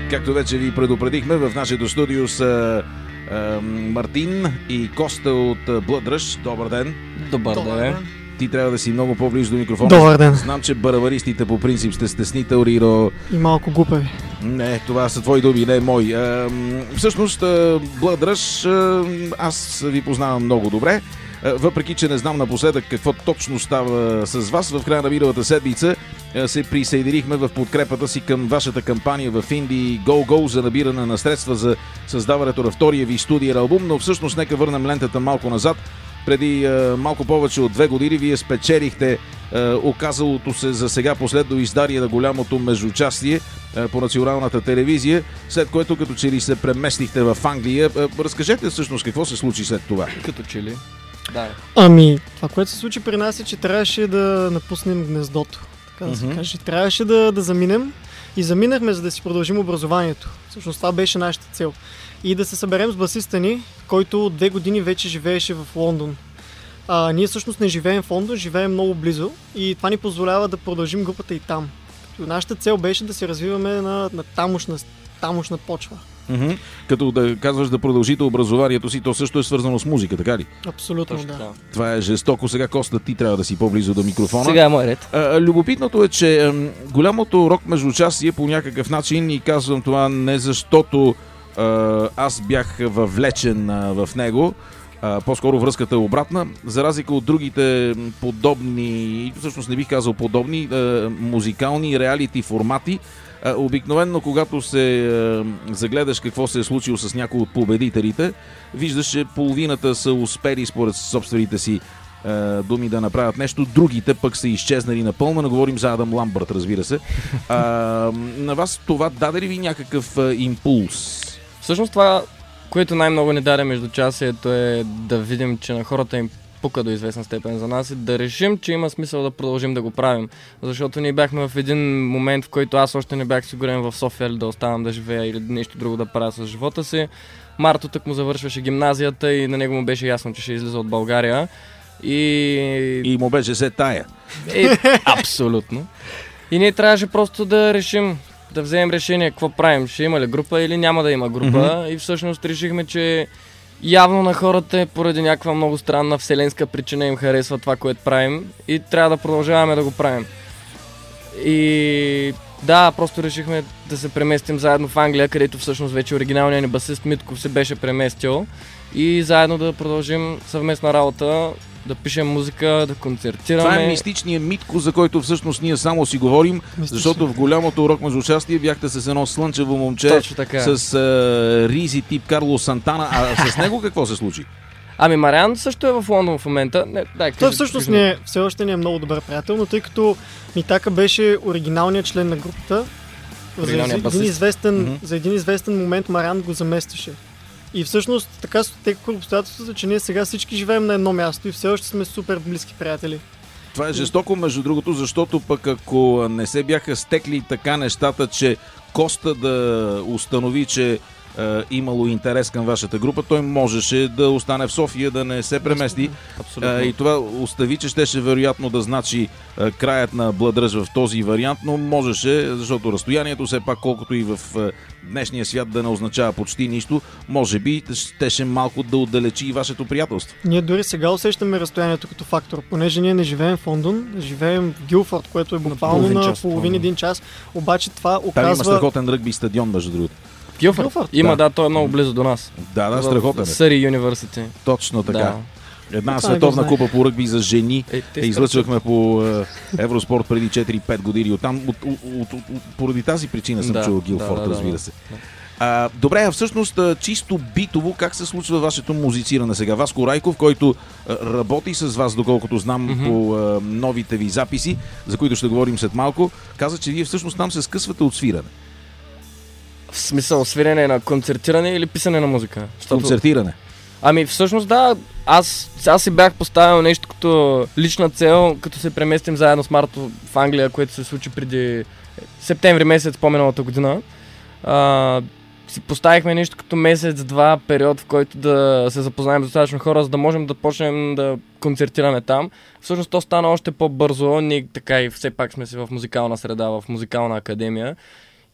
Както вече ви предупредихме, в нашето студио са Мартин и Коста от Blood Rush. Добър ден! Добър ден! Ти трябва да си много по-близо до микрофона. Добър ден! Знам, че барабаристите по принцип сте стеснителни, но... И малко глупави. Не, това са твои думи, не мои. Всъщност, Blood Rush, аз ви познавам много добре. Въпреки че не знам напоследък какво точно става с вас, в края на миналата седмица се присъединихме в подкрепата си към вашата кампания в Indiegogo за набиране на средства за създаването на втория ви студиен албум, но всъщност нека върнем лентата малко назад. Преди малко повече от 2 години вие спечелихте оказалото се за сега последно издание на голямото междучастие по националната телевизия, след което като че ли се преместихте в Англия. Разкажете всъщност какво се случи след това. Като че ли? Да. Ами, това, което се случи при нас е, че трябваше да напуснем гнездото. Така да се каже. Трябваше да заминем и заминахме, за да си продължим образованието. Всъщност това беше нашата цел. И да се съберем с басиста ни, който от 2 години вече живееше в Лондон. Ние всъщност не живеем в Лондон, живеем много близо и това ни позволява да продължим групата и там. Нашата цел беше да се развиваме на тамошна почва. Като да казваш да продължите образованието си, то също е свързано с музика, така ли? Абсолютно, точно, да. Това е жестоко. Сега, Коста, ти трябва да си по-близо до микрофона. Сега е мой ред. Любопитното е, че голямото рок междучастие по някакъв начин, и казвам това не защото аз бях въвлечен в него, по-скоро връзката е обратна, за разлика от другите подобни, всъщност не бих казал подобни, музикални реалити формати. Обикновенно, когато се загледаш какво се е случило с някои от победителите, виждаш, че половината са успели според собствените си думи да направят нещо, другите пък са изчезнали напълно. Не говорим за Адам Ламбърт, разбира се. На вас това даде ли ви някакъв импулс? Всъщност това, което най-много ни даде междучасието е да видим, че на хората им пука до известна степен за нас и да решим, че има смисъл да продължим да го правим. Защото ние бяхме в един момент, в който аз още не бях сигурен в София или да оставам да живея или нещо друго да правя с живота си. Марто тък му завършваше гимназията и на него му беше ясно, че ще излиза от България. И му беше се тая. Абсолютно. И ние трябваше просто да решим, да вземем решение какво правим. Ще има ли група или няма да има група. И всъщност решихме, че явно на хората поради някаква много странна вселенска причина им харесва това, което правим и трябва да продължаваме да го правим. И да, просто решихме да се преместим заедно в Англия, където всъщност вече оригиналният ни басист Митков се беше преместил и заедно да продължим съвместна работа, да пишем музика, да концертираме. Това е мистичният Митко, за който всъщност ние само си говорим, защото в голямото рок междучастие бяхте с едно слънчево момче с ризи тип Карлос Сантана. А с него какво се случи? Ами Мариан също е в Лондон в момента. Той всъщност все още не е много добър приятел, но тъй като Митака беше оригиналният член на групата, за един известен момент Мариан го заместваше. И всъщност така са текоха обстоятелствата, че ние сега всички живеем на едно място и все още сме супер близки приятели. Това е жестоко, между другото, защото пък ако не се бяха стекли така нещата, че Коста да установи, че имало интерес към вашата група, той можеше да остане в София, да не се премести. И това остави, че щеше вероятно да значи краят на Blood Rush в този вариант, но можеше, защото разстоянието все пак, колкото и в днешния свят да не означава почти нищо, може би щеше малко да отдалечи и вашето приятелство. Ние дори сега усещаме разстоянието като фактор, понеже ние не живеем в Лондон, живеем в Гилфорд, което е буквално на половин-един час, обаче това оказва... Там има страхотен ръгби стадион, между другото. Гилфорд? Има, да, той е много близо до нас. Да, страхотен е. Съри Юниверсити. Точно така. Една световна купа по ръгби за жени излъчвахме по Евроспорт преди 4-5 години. Оттам, поради тази причина съм чул Гилфорд, разбира се. Добре, а всъщност чисто битово как се случва вашето музициране сега? Васко Райков, който работи с вас, доколкото знам, по новите ви записи, за които ще говорим след малко, каза, че вие всъщност там се скъсвате от свирене. В смисъл, свирене на концертиране или писане на музика? Концертиране. Ами всъщност да, аз си бях поставил нещо като лична цел, като се преместим заедно с Марто в Англия, което се случи преди септември месец по-миналата година. Си поставихме нещо като месец-два период, в който да се запознаем с достатъчно хора, за да можем да почнем да концертираме там. Всъщност то стана още по-бързо, ние така и все пак сме си в музикална среда, в музикална академия.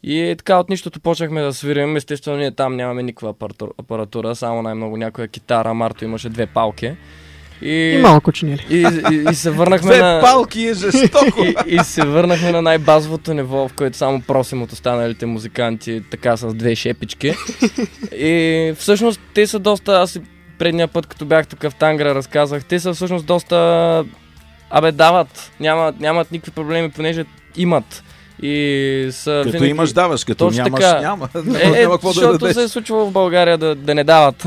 И така от нищото почнахме да свирим. Естествено, ние там нямаме никаква апаратура, само най-много някоя китара. Марто имаше 2 палки. И малко чинели. И се върнахме на... 2 палки е жестоко! И се върнахме на най-базовото ниво, в което само просим от останалите музиканти, така с 2 шепички. И всъщност те са доста... Аз предния път, като бях тук в Тангра, разказах, те са всъщност доста... дават. Нямат никакви проблеми, понеже имат. И са като винаги... имаш, даваш, като точно нямаш, така. няма. Няма какво да дадеш. Се е случвало в България да не дават.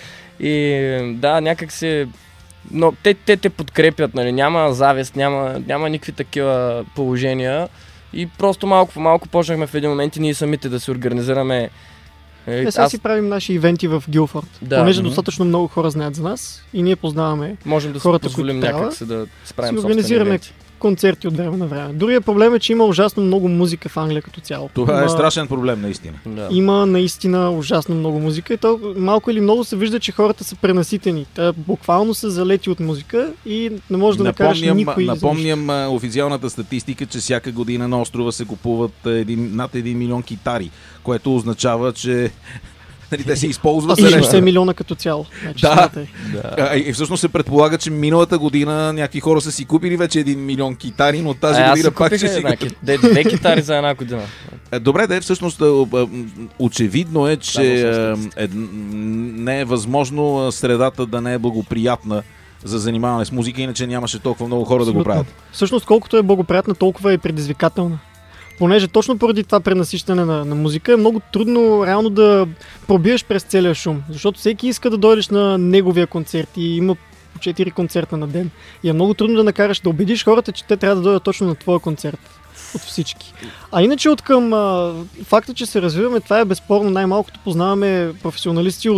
И да, някак се... Но те подкрепят, нали? Няма завист, няма никакви такива положения. И просто малко по малко почнахме в един момент и ние самите да се организираме. Сега си правим наши ивенти в Гилфорд. Да. Понеже достатъчно много хора знаят за нас и ние познаваме можем да хората, си позволим някак се да справим си организираме ивенти. Концерти от време на време. Другия проблем е, че има ужасно много музика в Англия като цяло. Това е страшен проблем, наистина. Да. Има наистина ужасно много музика и то малко или много се вижда, че хората са пренаситени. Те буквално са залети от музика и не може да накараш никой. Напомням официалната статистика, че всяка година на острова се купуват над 1 милион китари, което означава, че те се използват. И 60 милиона като цяло. Да. И всъщност се предполага, че миналата година някакви хора са си купили вече 1 милион китари, но тази година пак ще си купят. 2 китари за една година. Добре, всъщност очевидно е, че не е възможно средата да не е благоприятна за занимаване с музика, иначе нямаше толкова много хора да го правят. Всъщност колкото е благоприятна, толкова е предизвикателна. Понеже точно поради това пренасищане на музика е много трудно реално да пробиеш през целия шум, защото всеки иска да дойдеш на неговия концерт и има по 4 концерта на ден. И е много трудно да накараш да убедиш хората, че те трябва да дойдат точно на твоя концерт. От всички. А иначе от към факта, че се развиваме, това е безспорно най-малкото познаваме професионалисти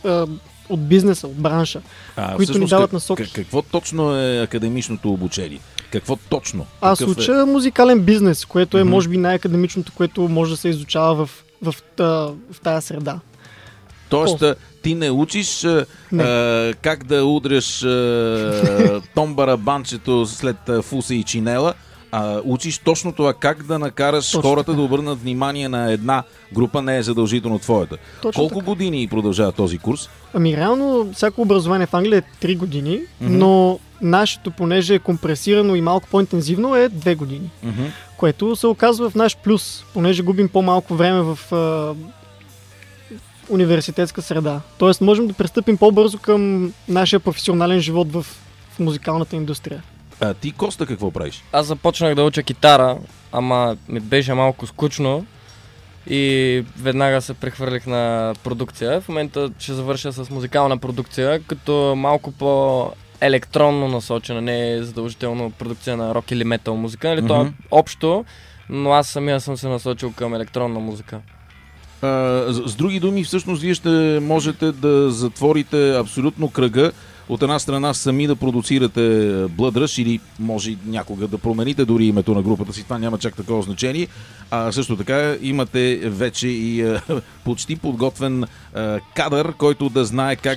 от бизнеса, от бранша, които ни дават насоки. Какво точно е академичното обучение? Какво точно? Аз уча музикален бизнес, което е може би най-академичното, което може да се изучава в тая среда. Тоест, ти не учиш как да удряш томбарабанчето след фуса и чинела, а учиш точно това, как да накараш хората да обърнат внимание на една група, не е задължително твоята. Колко години продължава този курс? Ами реално, всяко образование в Англия е 3 години, но нашето, понеже е компресирано и малко по-интензивно, е 2 години. Което се оказва в наш плюс, понеже губим по-малко време в университетска среда. Тоест можем да пристъпим по-бързо към нашия професионален живот в музикалната индустрия. А ти, Коста, какво правиш? Аз започнах да уча китара, ама ми беше малко скучно и веднага се прехвърлих на продукция. В момента ще завърша с музикална продукция, като малко по-електронно насочена, не е задължително продукция на рок или метал музика, нали? То е общо, но аз самия съм се насочил към електронна музика. С други думи, всъщност вие ще можете да затворите абсолютно кръга. От една страна сами да продуцирате Blood Rush или може някога да промените дори името на групата си, това няма чак такова значение. А също така имате вече и почти подготвен кадър, който да знае как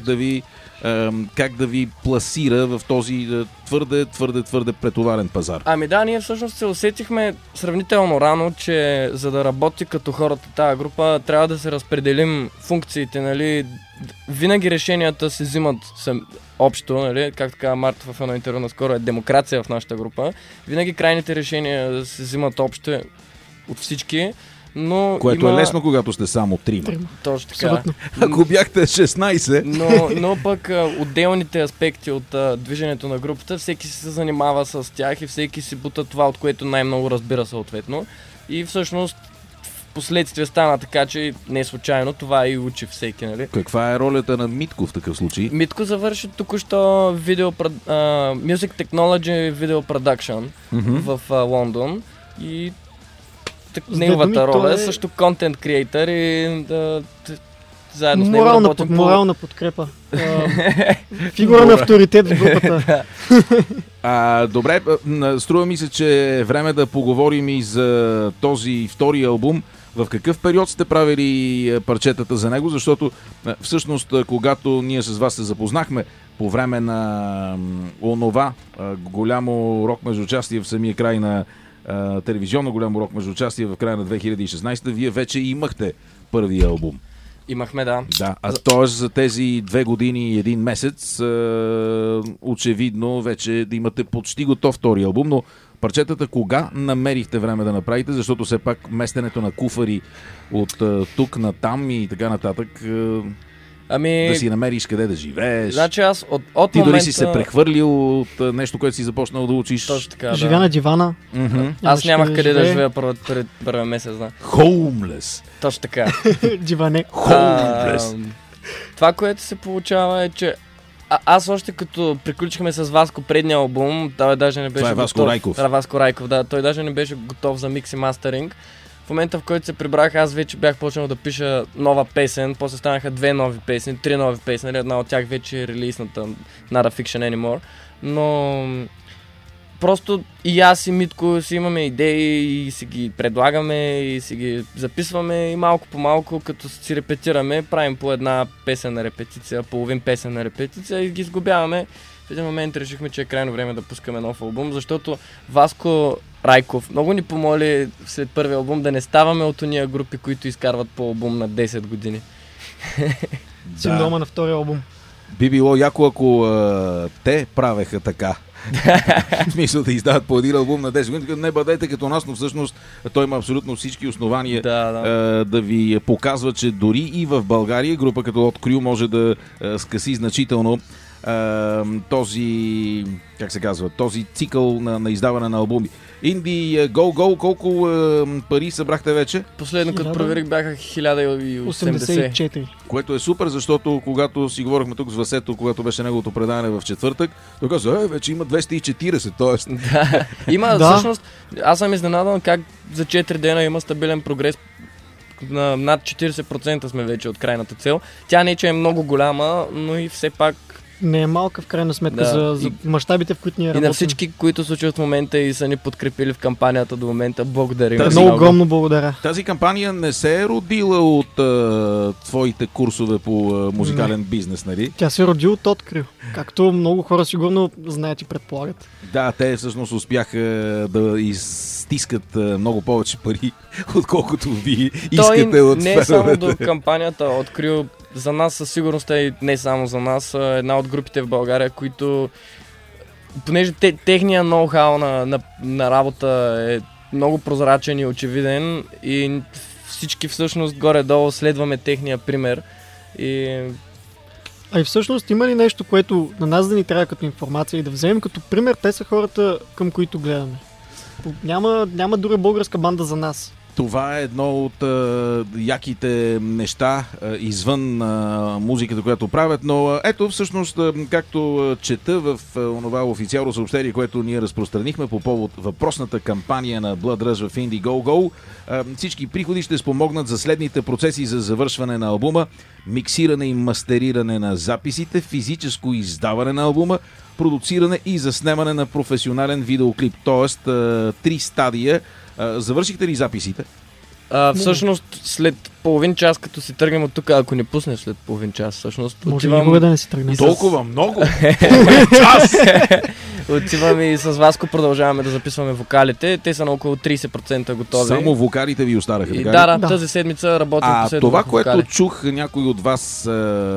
да ви пласира в този твърде претоварен пазар. Ами да, ние всъщност се усетихме сравнително рано, че за да работи като хората тази група, трябва да се разпределим функциите, нали. Винаги решенията се взимат общо, нали, както каза Марта в едно интервю наскоро, е демокрация в нашата група. Винаги крайните решения се взимат общо от всички, но което е лесно, когато сте само 3. Точно така. Ако бяхте 16. Но пък отделните аспекти от движението на групата, всеки се занимава с тях и всеки си бута това, от което най-много разбира съответно. И всъщност последствие стана така, че не е случайно, това и учи всеки, нали? Каква е ролята на Митко в такъв случай? Митко завърши току-що Music Technology Video Production в Лондон и неговата роля е също контент креатор и заедно с него работим морална подкрепа. Фигура на авторитет в групата. Добре, струва ми се, че е време да поговорим и за този втори албум. В какъв период сте правили парчетата за него? Защото всъщност, когато ние с вас се запознахме по време на онова голямо рок междуучастие в самия край на телевизионно голямо рок междуучастие в края на 2016, вие вече имахте първия албум. Имахме, да. Да, т.е. за тези 2 години и 1 месец очевидно вече да имате почти готов втори албум, но парчетата кога намерихте време да направите, защото все пак местенето на куфари от тук на там и така нататък, да си намериш къде да живееш. Значи аз от Ти момента... дори си се прехвърлил от нещо, което си започнал да учиш. Точно така, да. Живя на дивана. Аз нямах къде да живея първия месец, да. Homeless. Точно така. Диване. Homeless. Това, което се получава е, че аз още като приключихме с Васко предния албум, той даже не беше Това е Васко готов. Райков. Васко Райков, да. Той даже не беше готов за микс и мастеринг. В момента, в който се прибрах, аз вече бях почнал да пиша нова песен, после станаха 2 нови песни, 3 нови песни, една от тях вече е релизната Not a Fiction Anymore, но просто и аз и Митко си имаме идеи и си ги предлагаме и си ги записваме и малко по малко, като си репетираме, правим по една песен на репетиция, половин песен на репетиция и ги сгубяваме. В един момент решихме, че е крайно време да пускаме нов албум, защото Васко Райков много ни помоли след първия албум да не ставаме от уния групи, които изкарват по албум на 10 години. Синдрома на втория албум. Би било яко, ако те правеха така. В смисъл да издават по един албум на 10 години. Не бъдете като нас, но всъщност той има абсолютно всички основания да ви показва, че дори и в България група като Hot Crew може да скъси значително този, как се казва, този цикъл на издаване на албуми. Indie Go, колко пари събрахте вече? Последно като проверих бяха 1080. Което е супер, защото когато си говорихме тук с Васето, когато беше неговото предаване в четвъртък, той каза, вече има 240, т.е. Да, има всъщност, аз съм изненадан как за 4 дена има стабилен прогрес. На над 40% сме вече от крайната цел. Тя не че е много голяма, но и все пак не е малка в крайна сметка за мащабите, в които ние работим. И на всички, които случват в момента и са ни подкрепили в кампанията до момента, благодарим. Много огромно благодаря. Тази кампания не се е родила от твоите курсове по музикален бизнес, нали? Тя се е родила от Открил. Както много хора сигурно знаят и предполагат. Да, те всъщност успяха да изстискат много повече пари, отколкото ви искате от не е само до кампанията Открил. За нас със сигурност и не само за нас, една от групите в България, които, понеже техния ноу-хау на работа е много прозрачен и очевиден и всички всъщност горе-долу следваме техния пример. А и всъщност има ли нещо, което на нас да ни трябва като информация и да вземем като пример, те са хората, към които гледаме. Няма друга българска банда за нас. Това е едно от яките неща извън музиката, която правят, но ето всъщност, както чета в онова официално съобщение, което ние разпространихме по повод въпросната кампания на Blood Rush в Indiegogo, всички приходи ще спомогнат за следните процеси за завършване на албума: миксиране и мастериране на записите, физическо издаване на албума, продуциране и заснемане на професионален видеоклип, т.е. 3 стадия. Завършихте ли записите? Всъщност след половин час, като си тръгнем от тук, ако не пуснеш след половин час, всъщност може никога да не си тръгнем. Толкова много? Отиваме и с Васко продължаваме да записваме вокалите. Те са на около 30% готови. Само вокалите ви остараха? И да, тази седмица работим последно това, вокали. което чух някой от вас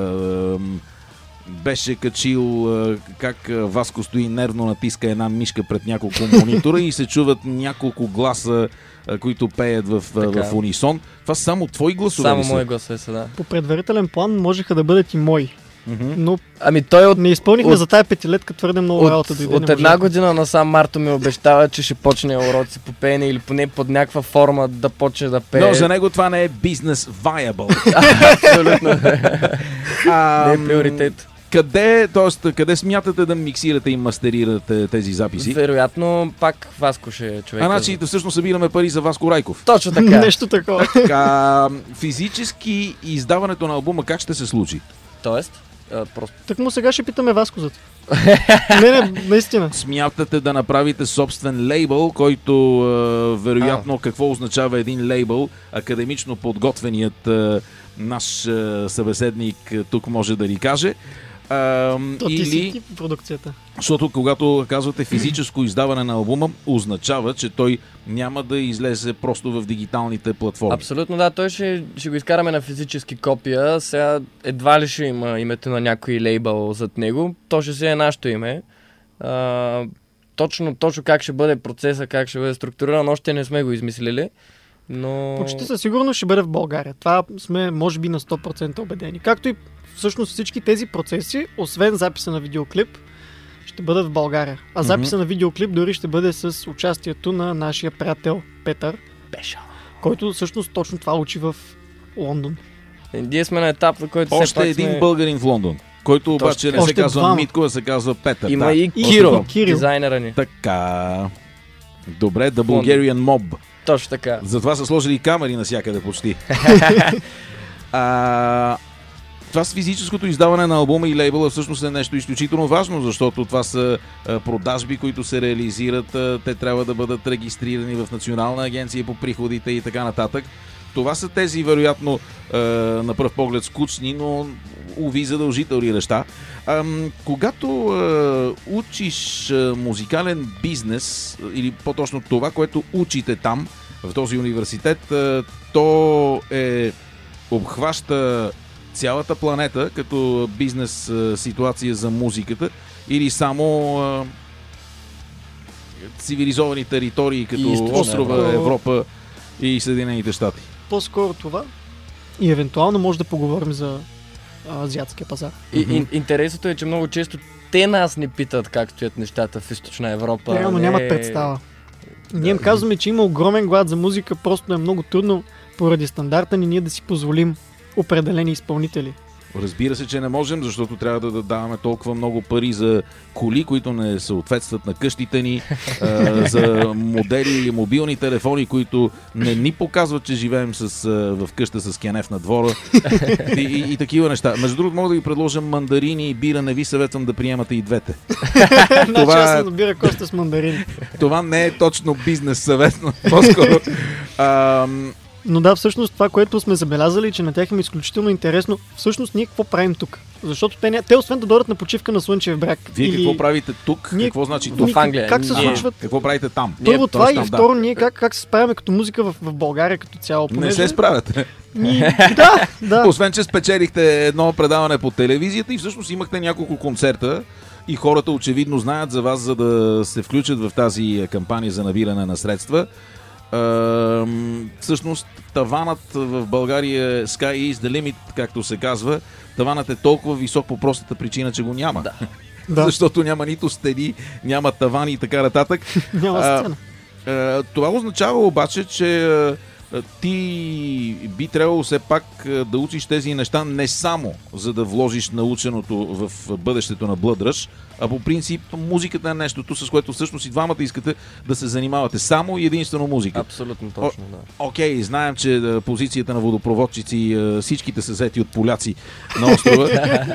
беше качил как Васко стои нервно, натиска една мишка пред няколко монитора и се чуват няколко гласа, които пеят в унисон. Това само твои гласове само ли са? мои гласове са, да. По предварителен план можеха да бъдат и мои. Но той не изпълнихме за тая петилетка твърде много работа. От една година насам Марто ми обещава, че ще почне уроци по пеене или поне под някаква форма да почне да пее. Но за него това не е бизнес viable. Абсолютно. Не е приоритет. Къде смятате да миксирате и мастерирате тези записи? Вероятно пак Васко ще е човек. Значи всъщност събираме пари за Васко Райков. Точно така. Нещо такова. Физически издаването на албума как ще се случи? Тоест? Просто. Так му сега ще питаме Васко за това. Не, наистина. Смятате да направите собствен лейбъл, който вероятно какво означава един лейбъл? Академично подготвеният наш събеседник тук може да ни каже. Ти си в продукцията. Защото когато казвате физическо издаване на албума, означава, че той няма да излезе просто в дигиталните платформи. Абсолютно, да. Той ще го изкараме на физически копия. Сега едва ли ще има името на някой лейбъл зад него. То ще си е нашето име. Точно как ще бъде процеса, как ще бъде структуриран, още не сме го измислили. Но... Почти със сигурност ще бъде в България. Това сме, може би, на 100% убедени. Както и всъщност всички тези процеси, освен записа на видеоклип, ще бъдат в България. А записа на видеоклип дори ще бъде с участието на нашия приятел Петър Бешал, който всъщност точно това учи в Лондон. Ние сме на етап, в който още един българин в Лондон, който обаче не се казва Митко, а се казва Петър. Има и Киро, дизайнера ни. Така. Добре, The Bulgarian Mob. Точно така. Затова са сложили камери навсякъде почти. Това с физическото издаване на албума и лейбъла всъщност е нещо изключително важно, защото това са продажби, които се реализират, те трябва да бъдат регистрирани в Национална агенция по приходите и така нататък. Това са тези, вероятно, на пръв поглед скучни, но уви задължителни неща. Когато учиш музикален бизнес, или по-точно това, което учите там, в този университет, то обхваща цялата планета като бизнес ситуация за музиката или само цивилизовани територии като острова Европа и Съединените щати? По-скоро това и евентуално може да поговорим за азиатския пазар. Интересното е, че много често те нас не питат как стоят нещата в Източна Европа. Реално нямат представа. Ние им казваме, че има огромен глад за музика, просто е много трудно поради стандарта ни ние да си позволим определени изпълнители. Разбира се, че не можем, защото трябва да даваме толкова много пари за коли, които не съответстват на къщите ни, за модели или мобилни телефони, които не ни показват, че живеем в къща с кенеф на двора и такива неща. Между другото, мога да ви предложа мандарини и бира, не ви съветвам да приемате и двете. Това аз съм бира коста с мандарини. Това не е точно бизнес съвет, но по-скоро... Но да, всъщност това, което сме забелязали, че на тях им е изключително интересно, всъщност ние какво правим тук? Защото те освен да дойдат на почивка на Слънчев бряг. Вие какво правите тук? Какво значи тук? В Англия. Как се случват? Какво правите там? Първо това и второ, ние как се справяме като музика в България като цяло? Не се справяте. Да. Освен, че спечелихте едно предаване по телевизията и всъщност имахте няколко концерта и хората очевидно знаят за вас, за да се включат в тази кампания за набиране на средства. Всъщност таванът в България е Sky is the limit, както се казва. Таванът е толкова висок по простата причина, че го няма. Да. Защото няма нито стени, няма тавани и така нататък. Няма сцена. Това означава обаче, че ти би трябвало все пак да учиш тези неща не само за да вложиш наученото в бъдещето на Blood Rush, а по принцип музиката е нещото, с което всъщност и двамата искате да се занимавате само и единствено музика. Абсолютно точно, да. Окей, знаем, че позицията на водопроводчици, всичките са взети от поляци на острова.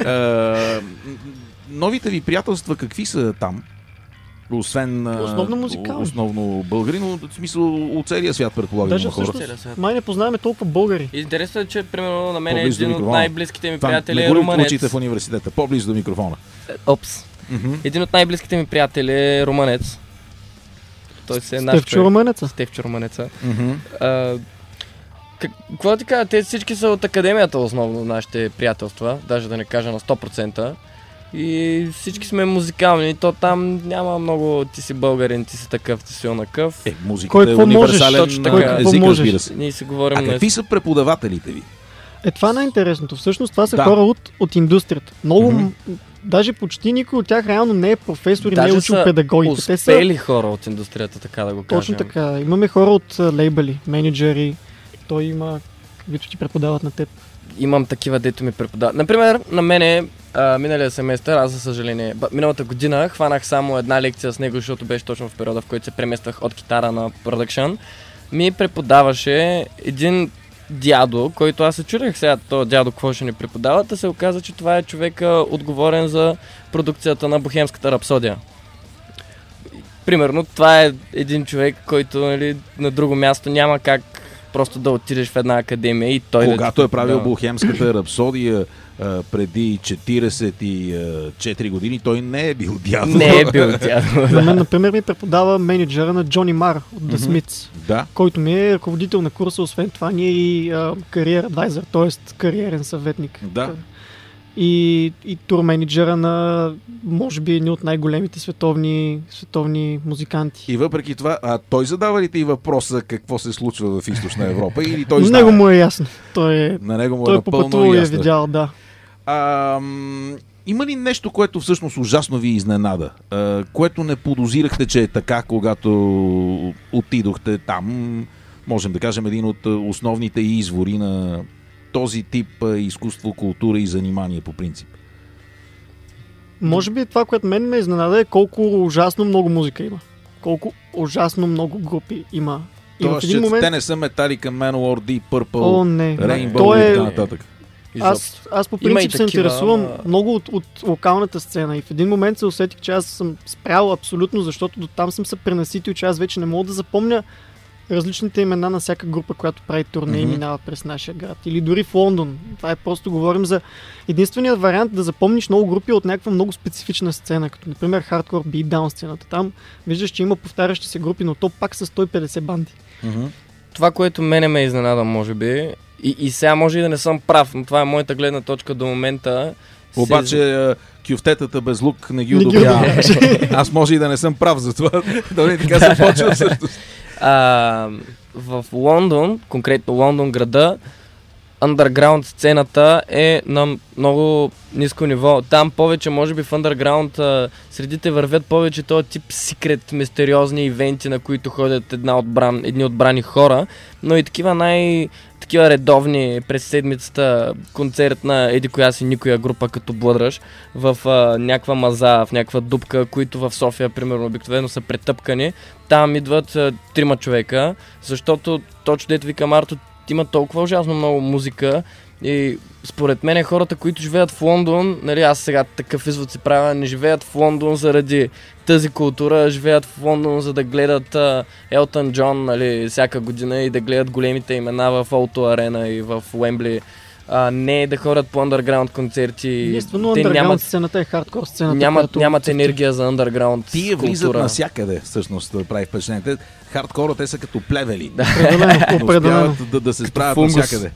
Новите ви приятелства какви са там? Освен основно музикално. Основно българи, но в смисъл от целия свят, предполагам. Даже всъщност май не познаваме толкова българи. Интересно е, че примерно на мен един от най-близките ми приятели е румънец. Не го учите в университета, по-близо до микрофона. Един от най-близките ми приятели е румънец. Той се е наш Стефчо Румънеца. Какво ти кажа, те всички са от академията основно, нашите приятелства, даже да не кажа на 100%. И всички сме музикални, то там няма много ти си българин, ти си такъв, ти си онакъв. Музиката е универсален език, разбира се. Ние си говорим. А какви са преподавателите ви? Това е най-интересното. Всъщност това са хора от индустрията. Много, даже почти никой от тях реално не е професор и не е учил педагогика. Те са успели хора от индустрията, така да го кажем. Точно така. Имаме хора от лейбъли, менеджери. Той има, които ти преподават на теб. Имам такива, дето ми преподават. Например, на мене миналия семестър, аз за съжаление, миналата година хванах само една лекция с него, защото беше точно в периода, в който се премествах от китара на продъкшн. Ми преподаваше един дядо, който аз се чудех сега, този дядо какво ще ни преподава, да се оказа, че това е човека отговорен за продукцията на Бохемската рапсодия. Примерно, това е един човек, който, нали, на друго място няма как просто да отидеш в една академия и той Когато е правил Бохемската рапсодия преди 44 години, той не е бил дядо. Не е бил дядо. За мен, например, ми преподава менеджера на Джони Мар от The Smiths, Да. който ми е ръководител на курса, освен това ние и кариер адвайзър, т.е. кариерен съветник. Да. И тур менеджера на, може би, едни от най-големите световни музиканти. И въпреки това, той задава ли ти въпроса какво се случва в Източна Европа или той знае? На него му е ясно. На него му е той напълно попътувал и е ясно. видял, да. Има ли нещо, което всъщност ужасно ви изненада? Което не подозирахте, че е така, когато отидохте там? Можем да кажем един от основните извори на този тип изкуство, култура и занимание по принцип. Може би това, което мен ме изненада е колко ужасно много музика има. Колко ужасно много групи има. И Тоест, че те не са Metallica, Manowar, Deep Purple, не. Rainbow и така нататък. Аз по принцип се интересувам много от локалната сцена и в един момент се усетих, че аз съм спрял абсолютно, защото до там съм се пренаситил, че аз вече не мога да запомня различните имена на всяка група, която прави турне и минава през нашия град. Или дори в Лондон. Това е просто говорим за единственият вариант да запомниш много групи от някаква много специфична сцена, като например хардкор beatdown сцената. Там виждаш, че има повтарящи се групи, но то пак са 150 банди. Това, което мене ме изненада, може би, и сега може и да не съм прав, но това е моята гледна точка до момента. Обаче кюфтетата без лук не ги одобрява. Аз може и да не съм прав за това. Да не така започва всъщност. В Лондон, конкретно Лондон града, underground сцената е на много ниско ниво. Там повече, може би в underground средите вървят повече този тип секрет, мистериозни ивенти, на които ходят едни отбрани хора, но и такива редовни през седмицата концерт на еди коя си никоя група като Blood Rush в някаква маза, в някаква дупка, които в София примерно обикновено са претъпкани. Там идват 3 човека, защото точно дето вика Марто, има толкова ужасно много музика и според мен хората, които живеят в Лондон, нали, аз сега такъв извод си правя, не живеят в Лондон заради тази култура, живеят в Лондон, за да гледат Елтън Джон, нали, всяка година и да гледат големите имена в Auto Arena и в Уембли. Не да ходят по underground концерти. Единствено underground сцената е хардкор сцената. Нямат енергия за underground Тие влизат навсякъде, всъщност, да прави впечатление. Хардкора, те са като плевели. Определено. Да се справят навсякъде.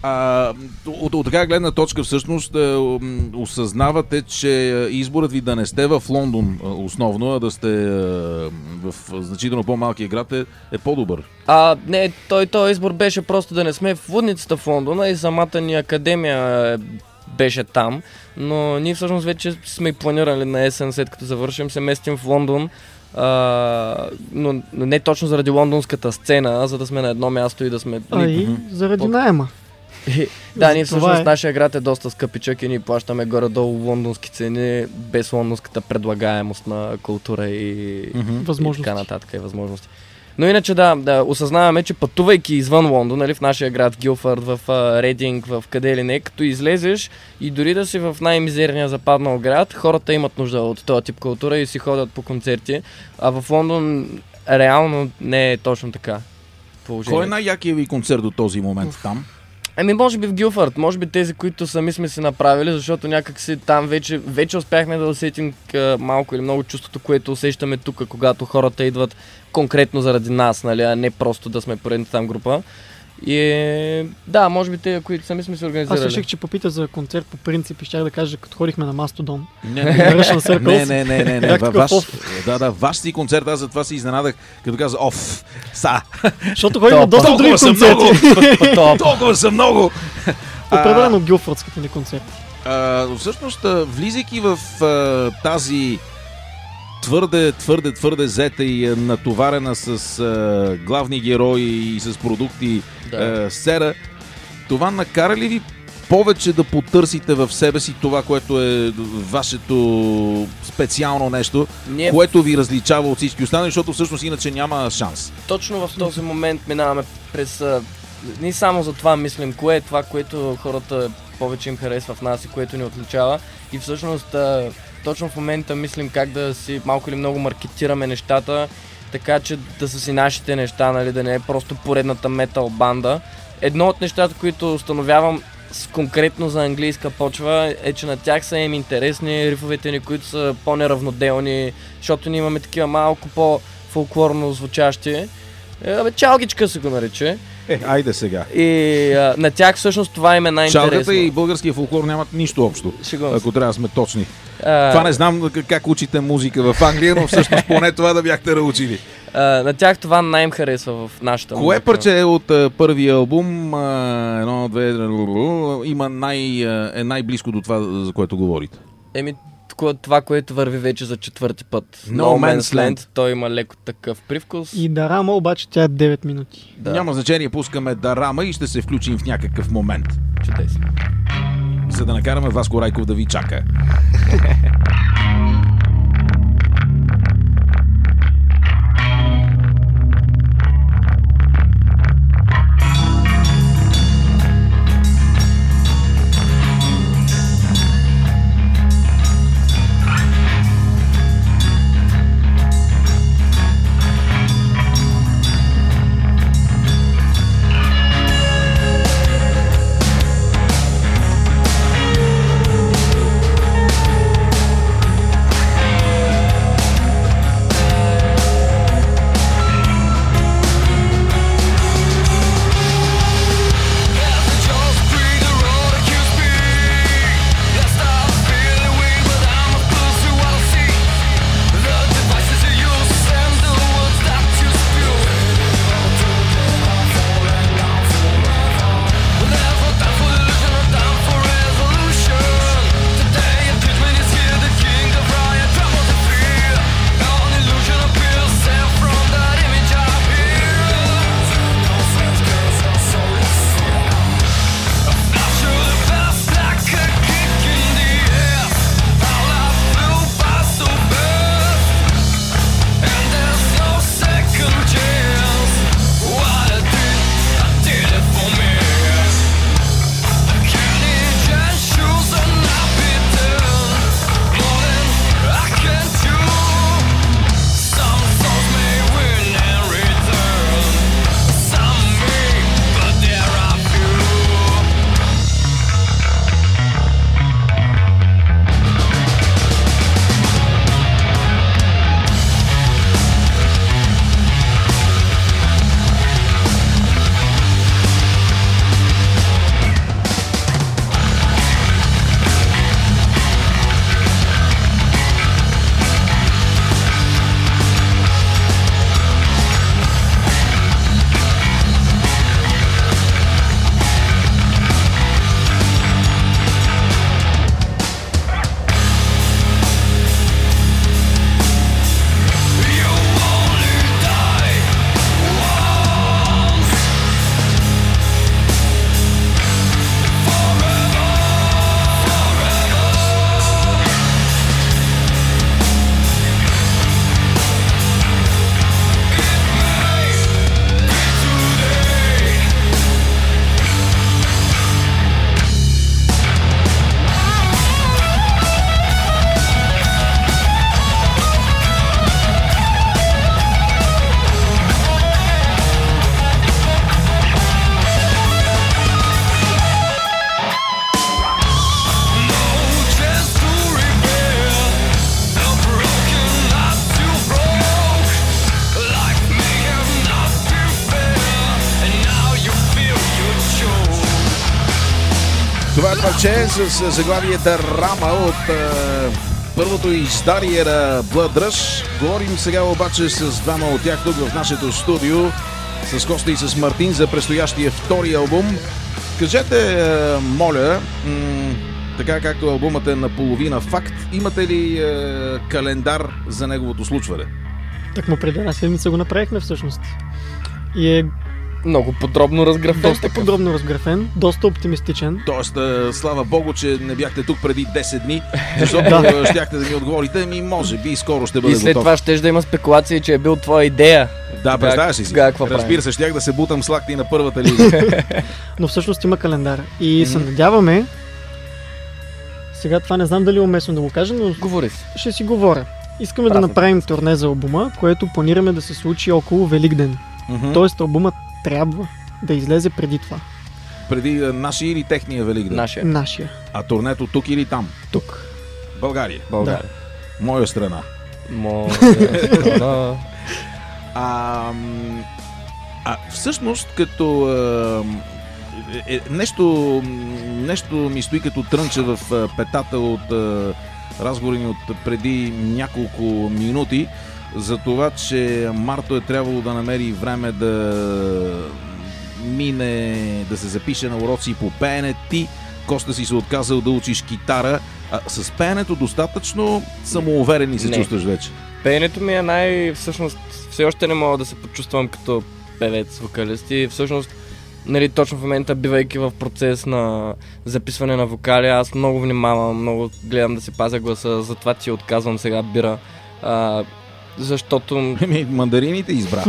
От така гледна точка всъщност осъзнавате, че изборът ви да не сте в Лондон основно, а да сте в значително по-малкия град е по-добър. Не, той избор беше просто да не сме в лудницата в Лондона и самата ни академия беше там, но ние всъщност вече сме и планирали на есен, след като завършим, се местим в Лондон. Но не точно заради лондонската сцена, за да сме на едно място и да сме... И заради наема. Да, ние всъщност нашия град е доста скъпичък и ние плащаме горе-долу лондонски цени, без лондонската предлагаемост на култура и така нататък и възможности. Но иначе да осъзнаваме, че пътувайки извън Лондон, нали, в нашия град Гилфърд, в Рейдинг, в къде ли не, като излезеш и дори да си в най-мизерния западнал град, хората имат нужда от този тип култура и си ходят по концерти, а в Лондон реално не е точно така положение. Кой е най-якият ви концерт до този момент там? Може би в Гилфърд, може би тези, които сами сме си направили, защото някакси там вече успяхме да усетим малко или много чувството, което усещаме тук, когато хората идват конкретно заради нас, нали, а не просто да сме поредната там група. И да, може би те, които сами сме се организирали. Аз реших, че попита за концерт по принцип и щях да кажа, като ходихме на Мастодон. Не. Ваш си концерт, аз за това си изненадах, като каза, Защото ходим на доста други концерти. Толкова са много! Определено гилфордските ни концерти. Всъщност, влизайки в тази твърде зета и натоварена с главни герои и с продукти сцена, това накара ли ви повече да потърсите в себе си това, което е вашето специално нещо, което ви различава от всички останали, защото всъщност иначе няма шанс? Точно в този момент минаваме през... Ние само за това мислим, кое е това, което хората повече им харесва в нас и което ни отличава. И всъщност точно в момента мислим как да си малко или много маркетираме нещата така че да са си нашите неща, нали, да не е просто поредната метал банда. Едно от нещата, които установявам конкретно за английска почва е, че на тях са им интересни рифовете ни, които са по-неравноделни, защото ние имаме такива малко по-фолклорно звучащи. Чалгичка се го нарече. Айде сега. И на тях всъщност това им е най-интересно. Чалгата и българския фолклор нямат нищо общо, ако трябва да сме точни. Това не знам как учите музика в Англия, но всъщност поне това да бяхте научили. На тях това най-им харесва в нашата музика. Кое парче от първия албум, има най-близко до това, за което говорите? Това, което върви вече за четвърти път. No Man's Land. Той има леко такъв привкус. И Дарама, обаче тя е 9 минути. Да. Няма значение, пускаме Дарама и ще се включим в някакъв момент. Чудесно. За да накараме Васко Райков да ви чака. Това е парче с заглавие Дарама от първото издание на Blood Rush. Говорим сега обаче с двама от тях тук в нашето студио, с Коста и с Мартин, за предстоящия втори албум. Кажете, моля, така както албумът е наполовина факт, имате ли календар за неговото случване? Так му преди една седмица го направихме всъщност. И е много подробно разграфен. Доста подробно разграфен, доста оптимистичен. Тоест, слава богу, че не бяхте тук преди 10 дни, защото щяхте да ми отговорите, може би скоро ще бъде готов. И след това щеш да има спекулации, че е бил твоя идея. Да, представяш си. Разбира се, щях да се бутам с лакти на първата лига. Но всъщност има календар. И се надяваме, сега това не знам дали е уместно да го кажа, но говори си. Ще си говоря. искаме да направим турне за албума, което планираме да се случи около Великден. Тоест албумът трябва да излезе преди това. Преди нашия или техния Великден? Нашия. А турнето тук или там? Тук. България? Да. Моя страна. Всъщност, като нещо ми стои като трънче в петата от разговори от преди няколко минути, за това, че Марто е трябвало да намери време да мине, да се запише на уроци по пеене. Ти, Коста, си се отказал да учиш китара. С пеенето достатъчно самоуверен и се чувстваш вече? Пеенето ми е всъщност, все още не мога да се почувствам като певец, вокалист и всъщност, нали, точно в момента, бивайки в процес на записване на вокали, аз много внимавам, много гледам да си пазя гласа, затова ти отказвам сега бира, защото... Мандарините избра.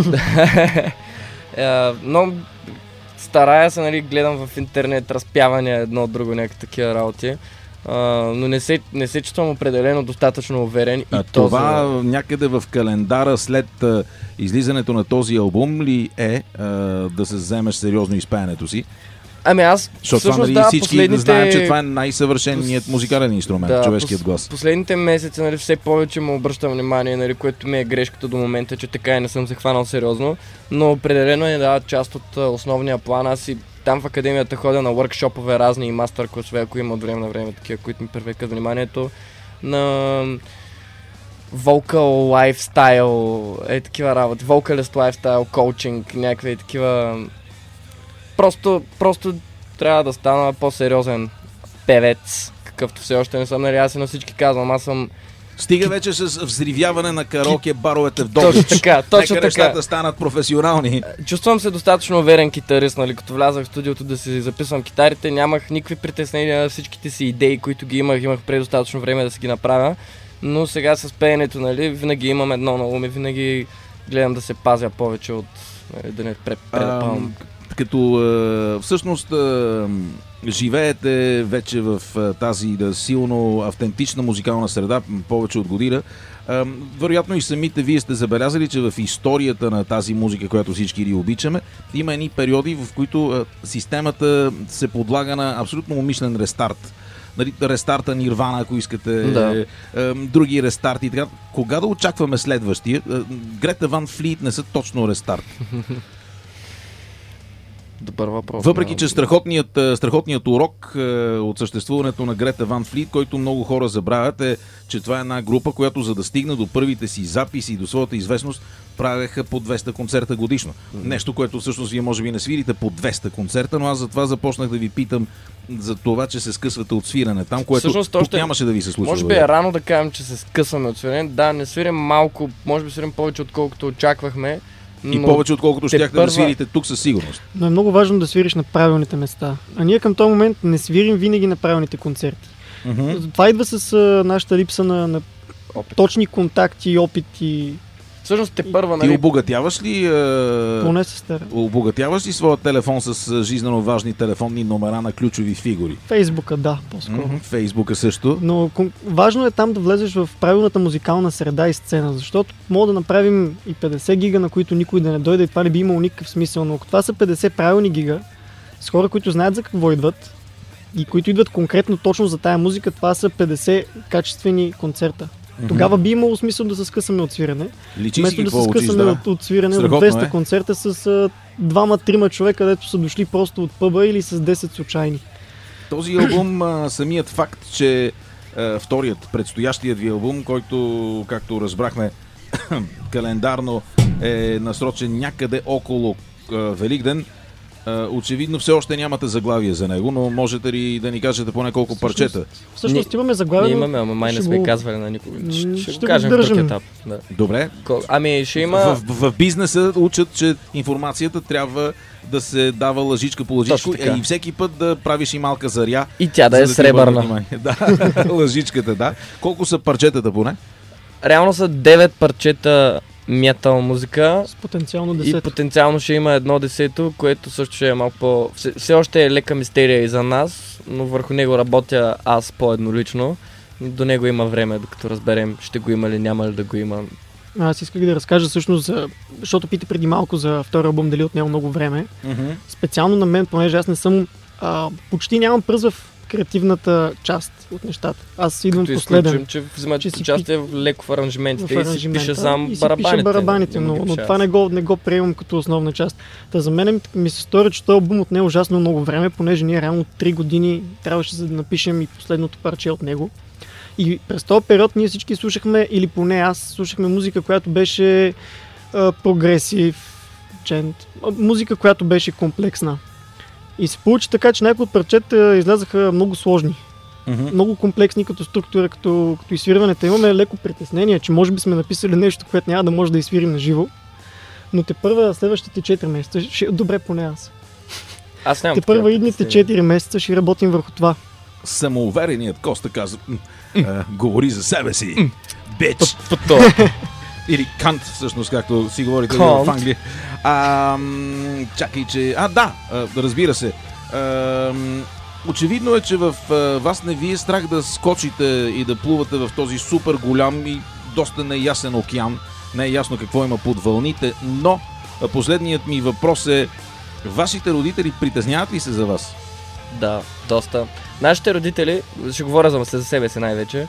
Но старая се, нали, гледам в интернет разпявания едно от друго, някакви такива работи. Но не се чувствам определено достатъчно уверен. Това някъде в календара след излизането на този албум ли е да се вземеш сериозно изпеенето си? Ами аз всъщност всички знаем, че това е най-съвършеният музикален инструмент, човешкият глас. Последните месеци, нали, все повече му обръщам внимание, нали, което ми е грешката до момента, че така и не съм се хванал сериозно, но определено е част от основния план. Аз и там в академията ходя на workshoпове разни и мастер класове, ако има от време на време такива, които ми привлекат вниманието, на vocal lifestyle, такива работи, vocalist lifestyle, coaching, някакви такива. Просто трябва да стана по-сериозен певец, какъвто все още не съм, нали, аз и на всички казвам, аз съм... Стига вече с взривяване на караоке баровете в Добрич. Точно така. Нека нещата станат професионални. Чувствам се достатъчно уверен китарист, нали, като влязах в студиото да си записвам китарите, нямах никакви притеснения на всичките си идеи, които ги имах предостатъчно време да си ги направя, но сега с пеенето, нали, винаги имам едно на ум и винаги гледам да се пазя повече от, нали, да не предпалм. Като всъщност живеете вече в тази силно автентична музикална среда повече от година, вероятно и самите вие сте забелязали, че в историята на тази музика, която всички ни обичаме, има едни периоди, в които системата се подлага на абсолютно умишлен рестарт. Рестарта Нирвана, ако искате, други рестарти. Така. Кога да очакваме следващия? Грета Ван Флит не са точно рестарт. Добър въпрос. Въпреки че страхотният урок от съществуването на Грета Ван Флит, който много хора забравят, е, че това е една група, която за да стигне до първите си записи и до своята известност, правеха по 200 концерта годишно. Нещо, което всъщност вие може би не свирите по 200 концерта, но аз затова започнах да ви питам за това, че се скъсвате от свирене. Там, което всъщност, тук нямаше да ви се случва. Може би е рано да кажем, че се скъсваме от свирене. Да, не свирим малко, може би свирим повече, отколкото очаквахме. И повече отколкото щяхте да свирите тук със сигурност. Но е много важно да свириш на правилните места. А ние към този момент не свирим винаги на правилните концерти. Това идва с нашата липса на точни контакти, опити. Всъщност първа, нали... Ти обогатяваш ли поне се стара. Обогатяваш ли своя телефон с жизнено важни телефонни номера на ключови фигури? Фейсбука, да, по-скоро. Фейсбука също. Но важно е там да влезеш в правилната музикална среда и сцена, защото мога да направим и 50 гига, на които никой да не дойде и това не би имало никакъв смисъл, но ако това са 50 правилни гига, с хора, които знаят за какво идват и които идват конкретно точно за тая музика, това са 50 качествени концерта. Тогава би имало смисъл да се скъсаме от свирене. Вместо да се скъсаме от свирене от 200 концерта с 2-3 човека, където са дошли просто от пъба или с 10 случайни. Този албум, самият факт, че вторият, предстоящият ви албум, който, както разбрахме, календарно е насрочен някъде около Великден, очевидно все още нямате заглавие за него, но можете ли да ни кажете по няколко парчета? Всъщност имаме заглавие. Ние имаме, ама май не сме казвали на никого. Ще го кажем в друг етап. Да. Добре. Ами ще има... В бизнеса учат, че информацията трябва да се дава лъжичка по лъжичко и всеки път да правиш и малка заря. И тя да е сребърна. Да, лъжичката, да. Колко са парчетата поне? Реално са 9 парчета метал музика. С потенциално 10. И потенциално ще има едно 10, което също ще е малко по... Все още е лека мистерия и за нас, но върху него работя аз по-еднолично. До него има време, докато разберем ще го има ли, няма ли да го има. Аз исках да разкажа всъщност, защото пита преди малко за втори албум, дали отнело много време. Специално на мен, понеже аз не съм, почти нямам пръз в креативната част от нещата. Аз идвам последен. Изключим, че вземат участие леко в аранжиментите и си пише сам барабаните. Пише барабаните, но това не го приемам като основна част. Та за мен ми се стори, че този албум отне ужасно много време, понеже ние реално 3 години трябваше да напишем и последното парче от него. И през този период ние всички слушахме, или поне аз слушахме музика, която беше прогресив, музика, която беше комплексна. И се получи така, че някои от парчета излязаха много сложни. Много комплексни като структура, като изсвирването. Имаме леко притеснение, че може би сме написали нещо, което няма да може да изсвирим на живо. Но те първа следващите 4 месеца, добре поне аз. Аз нямам. Те първа идните 4 месеца ще работим върху това. Самоувереният Коста каза, говори за себе си, бич. Или кант, всъщност, както си говорите в Англия. Чакай, че... разбира се. Очевидно е, че в вас не ви е страх да скочите и да плувате в този супер голям и доста неясен океан. Не е ясно какво има под вълните, но последният ми въпрос е: вашите родители притесняват ли се за вас? Да, доста. Нашите родители, ще говоря за себе си най-вече,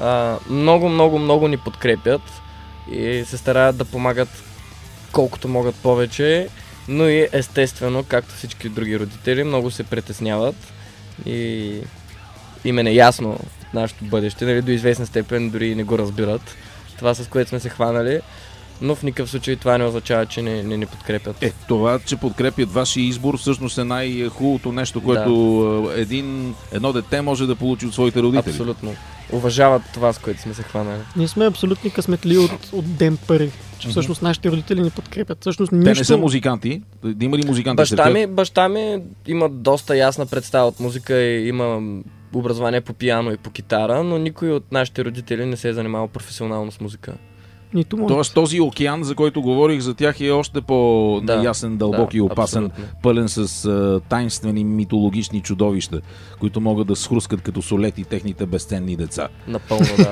много ни подкрепят и се стараят да помагат колкото могат повече, но и естествено, както всички други родители, много се притесняват и им е неясно нашето бъдеще, нали, до известна степен дори не го разбират. Това, с което сме се хванали, но в никакъв случай това не означава, че не подкрепят. Това, че подкрепят вашия избор, всъщност е най-хубавото нещо, което едно дете може да получи от своите родители. Абсолютно. Уважават това, с което сме се хванали. Ние сме абсолютни късметли от ден първи, че всъщност нашите родители ни подкрепят. Всъщност Те не са музиканти? Има ли музиканти? Баща ми има доста ясна представа от музика и има образование по пиано и по китара, но никой от нашите родители не се е занимавал професионално с музика. Тоест този океан, за който говорих за тях, е още по-неясен, дълбок и опасен, абсолютно. Пълен с таинствени митологични чудовища, които могат да схрускат като солети техните безценни деца. Напълно, да.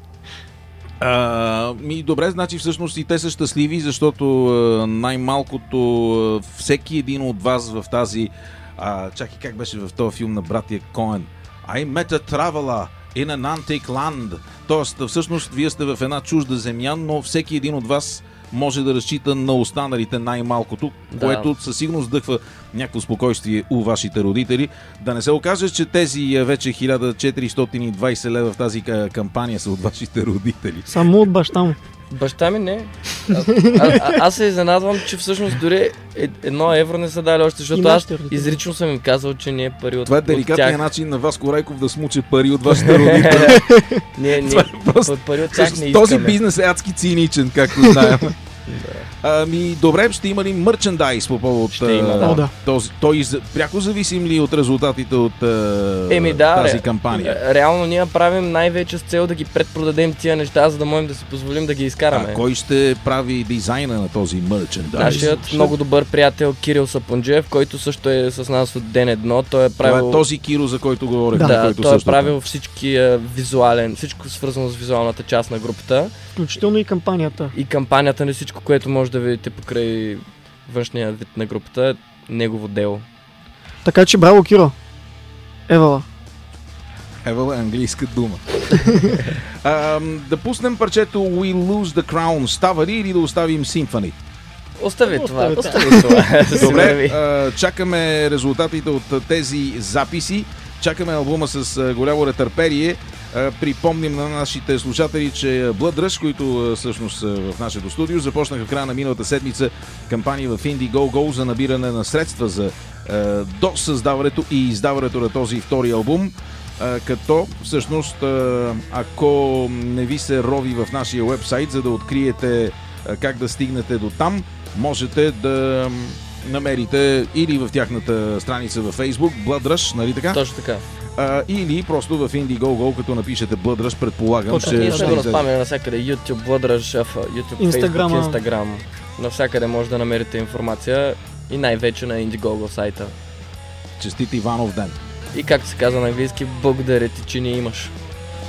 Добре, значи всъщност и те са щастливи, защото най-малкото всеки един от вас в тази... чакай, как беше в този филм на братия Коен? I met a traveler in an antique land. Тоест, всъщност, вие сте в една чужда земя, но всеки един от вас може да разчита на останалите най-малкото, което със сигурност вдъхва някакво спокойствие у вашите родители. Да не се окаже, че тези вече 1420 лева в тази кампания са от вашите родители. Само от баща му. Баща ми не. Аз се изненадвам, че всъщност дори 1 евро не са дали още, защото аз изрично съм им казал, че не е пари от тях. Това е деликатният начин на Васко Райков да смуче пари от вашите родители. От пари от тях не искаме. Този бизнес е адски циничен, както знаем. Добре, ще има ли мърчендайз по повод той пряко зависим ли от резултатите от тази кампания? Реално ние правим най-вече с цел да ги предпродадем тия неща, за да можем да си позволим да ги изкараме. Кой ще прави дизайна на този мърчендайз? Нашият много добър приятел Кирил Сапунджев, който също е с нас от ден едно. Той е правил... Това е този Киро, за който говорих. Той е правил всички всичко свързано с визуалната част на групата. Включително и кампанията. И кампанията на всичко, което може да видите покрай външния вид на групата, е негово дело. Така че браво, Киро! Евала е английска дума. Да пуснем парчето We Lose the Crown. Става ли или да оставим Symphony? Остави това. Добре, чакаме резултатите от тези записи. Чакаме албума с голямо нетърпение. Припомним на нашите слушатели, че Blood Rush, които всъщност в нашето студио, започнаха в края на миналата седмица кампания в Indiegogo за набиране на средства до създаването и издаването на този втори албум, като всъщност ако не ви се рови в нашия уебсайт, за да откриете как да стигнете до там, можете да намерите или в тяхната страница във Facebook Blood Rush, нали така? Точно така. Или просто в Indiegogo, като напишете Blood Rush, предполагам, че... Ние ще го разпаме навсякъде. YouTube, Blood Rush, YouTube, Facebook, Instagram. Навсякъде може да намерите информация и най-вече на Indiegogo сайта. Честит Иванов ден! И както се казва на английски, благодаря ти, че ни имаш.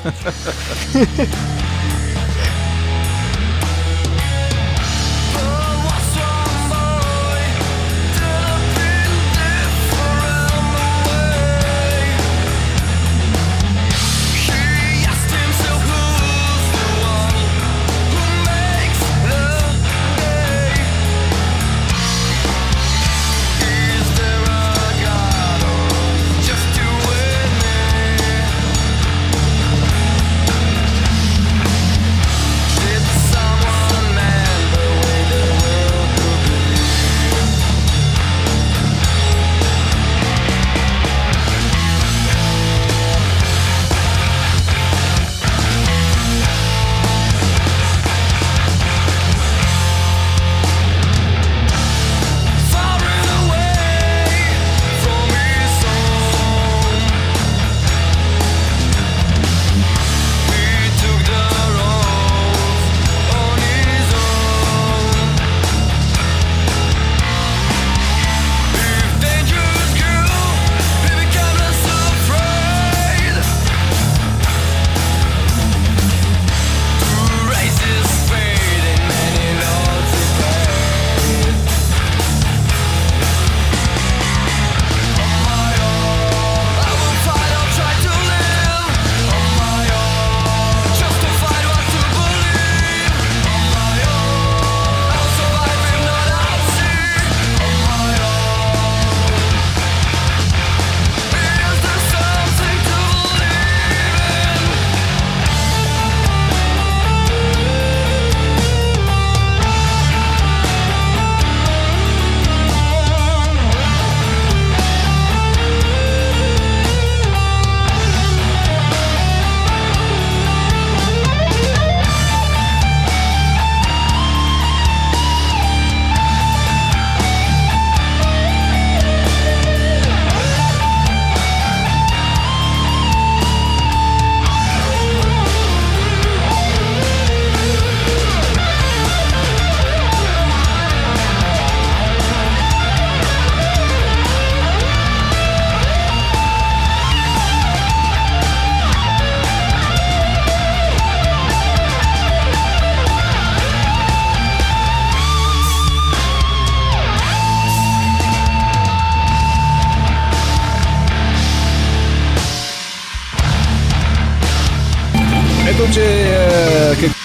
Ето, че